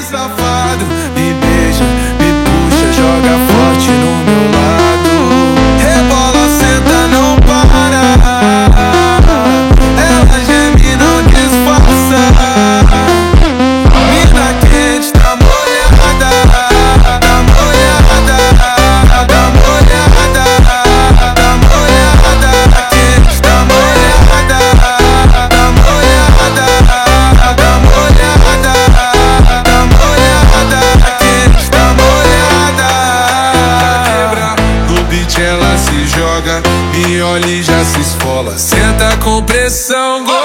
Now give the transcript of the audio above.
safado. Me beija, me puxa, joga forte no meu lado. Rebola, senta, não para. Ela geme, não disfarça. Mina quente, tá molhada. Tá molhada, tá molhada. Tá molhada, tá quente, tá molhada. Tá molhada, tá molhada. Tá molhada, tá quente, tá molhada. No beat ela se joga, me olha e já se esfola. Senta com pressão.